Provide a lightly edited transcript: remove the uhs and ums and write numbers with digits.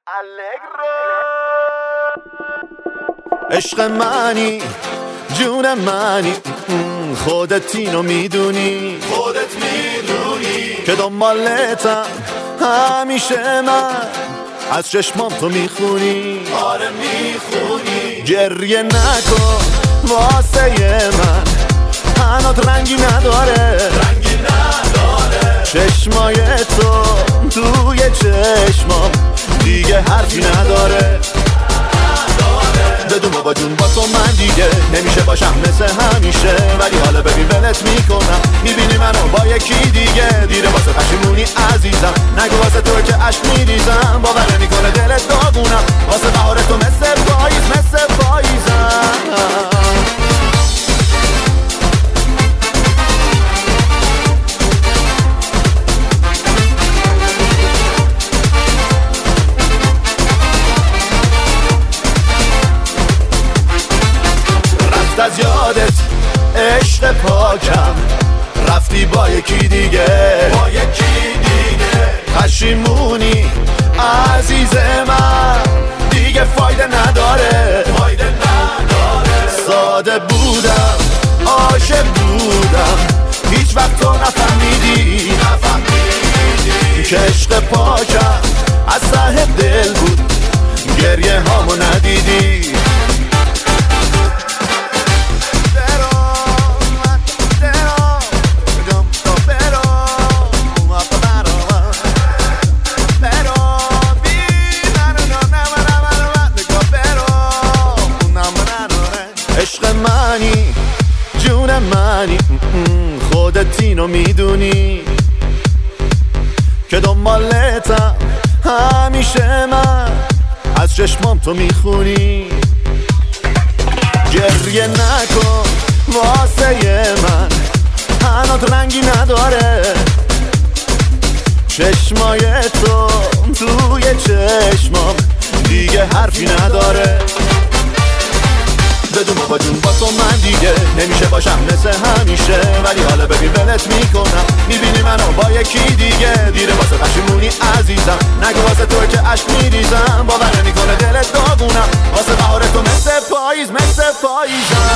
عشق منی جون منی خودت اینو میدونی که دنبالتم همیشه من از چشمام تو میخونی آره میخونی گریه نکن واسه من هنوز رنگی نداره چشمای تو توی چشمام دیگه حرفی نداره بدون بابا جون با تو من دیگه نمیشه باشم مثل همیشه ولی حالا ببین ولت میکنم میبینی منو با یکی دیگه دیره واسه پشیمونی عزیزم نگو واسه تو که عشق میریزم باور نمیکنه دلت داغونم واسه بهار تو مثل پاییزم از یادت عشق پاکم رفتی با یکی دیگه پشیمونی عزیز من دیگه فایده نداره ساده بودم عاشق بودم هیچ وقت تو نفهمیدی که عشق پاکم از ته دل بود گریه هامو ندیدی عشق منی جون منی خودت اینو میدونی که دنبالتم همیشه من از چشمام تو میخونی گریه نکن واسه من هنوز رنگی نداره چشمای تو توی چشمام دیگه حرفی نداره بدون بابا جون با تو من دیگه نمیشه باشم مثل همیشه ولی حالا ببین ولت میکنم میبینی منو با یکی دیگه دیره واسه پشیمونی عزیزم نگو واسه تو که عشق میریزم باور نمیکنه دلت داغونم واسه بهار تو مثل پاییزم